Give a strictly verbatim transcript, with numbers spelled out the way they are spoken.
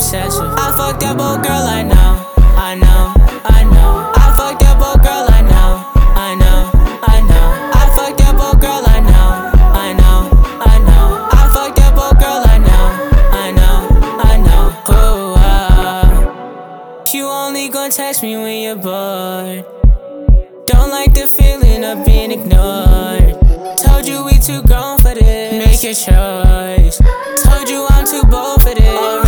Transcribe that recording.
obsessive. I fucked up, old girl, I know, I know, I know. I fucked up, old girl, I know, I know, I know. I fucked up, old girl, I know, I know, I know. I fucked up, old girl, I know, I know, I know. Oh, uh, you only gon' text me when you're bored. Don't like the feeling of being ignored. Told you we too grown for this, make your choice. Told you I'm too bold for this.